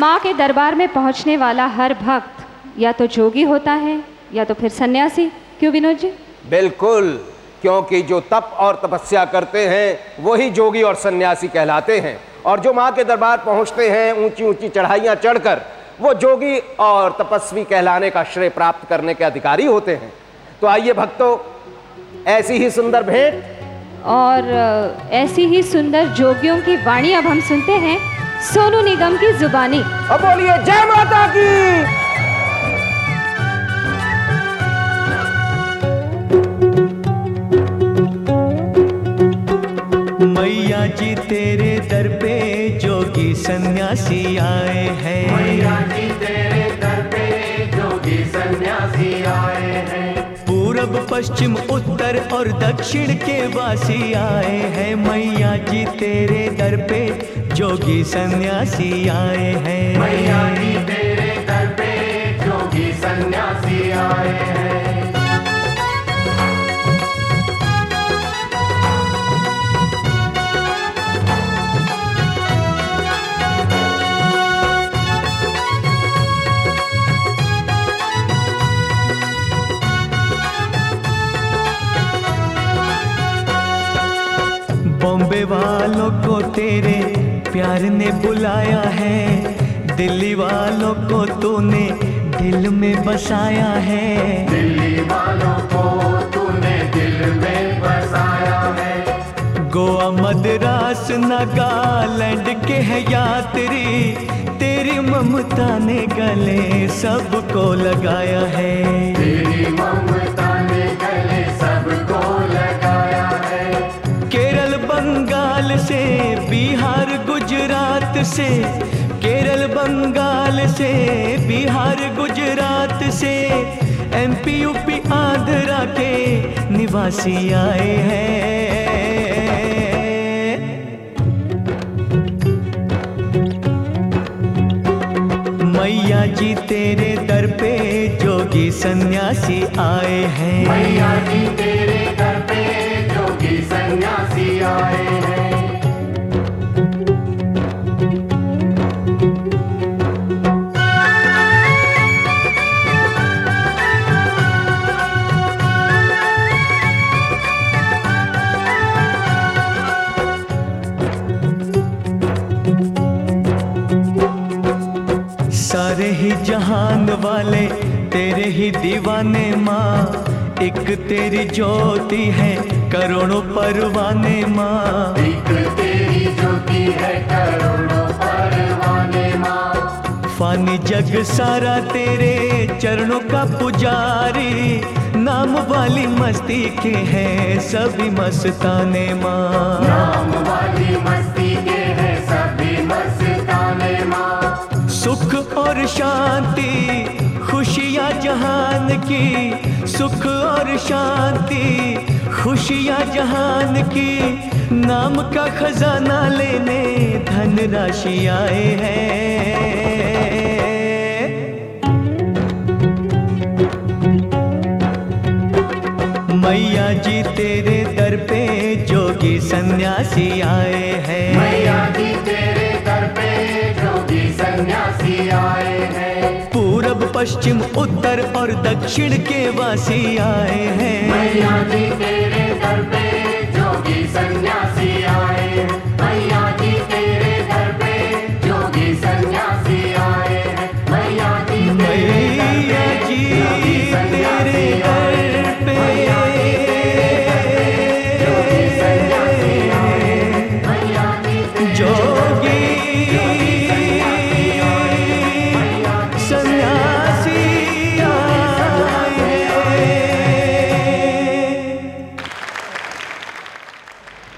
माँ के दरबार में पहुँचने वाला हर भक्त या तो जोगी होता है या तो फिर सन्यासी। क्यों विनोद जी? बिल्कुल, क्योंकि जो तप और तपस्या करते हैं वही जोगी और सन्यासी कहलाते हैं, और जो माँ के दरबार पहुँचते हैं ऊंची ऊंची चढ़ाइयाँ चढ़कर, वो जोगी और तपस्वी कहलाने का श्रेय प्राप्त करने के अधिकारी होते हैं। तो आइए भक्तों, ऐसी ही सुंदर भेंट और ऐसी ही सुंदर जोगियों की वाणी अब हम सुनते हैं सोनू निगम की जुबानी। अब बोलिए जय माता की। मैया जी तेरे दर पे जोगी सन्यासी आए हैं। मैया जी तेरे दर पे जोगी सन्यासी आए हैं। पूरब पश्चिम उत्तर और दक्षिण के वासी आए हैं। मैया जी तेरे दर पे जोगी सन्यासी आए हैं। मैया जी तेरे दर पे जोगी सन्यासी आए हैं। बॉम्बे वालों को तेरे प्यार ने बुलाया है। दिल्ली वालों को तूने दिल में बसाया है। दिल्ली वालों को तूने दिल में बसाया है। गोवा मद्रास नागालैंड के है यात्री, तेरी ममता ने गले सबको लगाया है। तेरी ममता ने गले सबको लगाया है। केरल बंगाल से बिहार गुजरात से, केरल बंगाल से बिहार गुजरात से, एमपी यूपी आंध्रा के निवासी आए हैं। मैया जी तेरे दर पे जोगी सन्यासी आए हैं। मैया जी तेरे दर पे जोगी सन्यासी आए हैं। सारे ही जहान वाले तेरे ही दीवाने माँ, एक तेरी ज्योति है करोड़ों परवाने माँ। एक तेरी ज्योति है करोड़ों परवाने माँ। फानी जग सारा तेरे चरणों का पुजारी, नाम वाली मस्ती के हैं सभी मस्ताने माँ। नाम वाली मस्ती के हैं सभी मस्ताने माँ। सुख और शांति खुशियाँ जहान की, सुख और शांति खुशियाँ जहान की, नाम का खजाना लेने धन राशि आए हैं। मैया जी तेरे दर पे जोगी सन्यासी आए हैं। मैया जी तेरे दर पे जोगी सन्यासी आए हैं। पूरब पश्चिम उत्तर और दक्षिण के वासी आए हैं। मैया जी तेरे दर पे जोगी सन्यासी आए हैं। मैया जी तेरे दर पे जोगी सन्यासी आए हैं। मैया जी मैया जी तेरे दर पे जोगी